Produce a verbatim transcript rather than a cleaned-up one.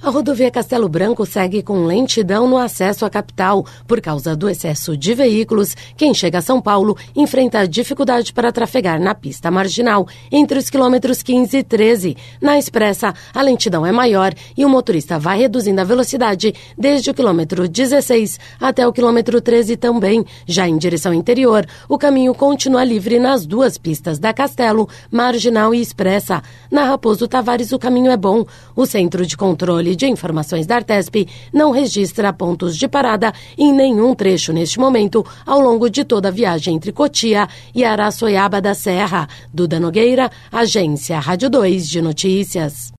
A rodovia Castelo Branco segue com lentidão no acesso à capital. Por causa do excesso de veículos, quem chega a São Paulo enfrenta dificuldade para trafegar na pista marginal, entre os quilômetros quinze e treze. Na expressa, a lentidão é maior e o motorista vai reduzindo a velocidade desde o quilômetro dezesseis até o quilômetro treze também. Já em direção interior, o caminho continua livre nas duas pistas da Castelo, Marginal e Expressa. Na Raposo Tavares, o caminho é bom. O Centro de Controle de Informações da Artesp não registra pontos de parada em nenhum trecho neste momento ao longo de toda a viagem entre Cotia e Araçoiaba da Serra. Duda Nogueira, Agência Rádio dois de Notícias.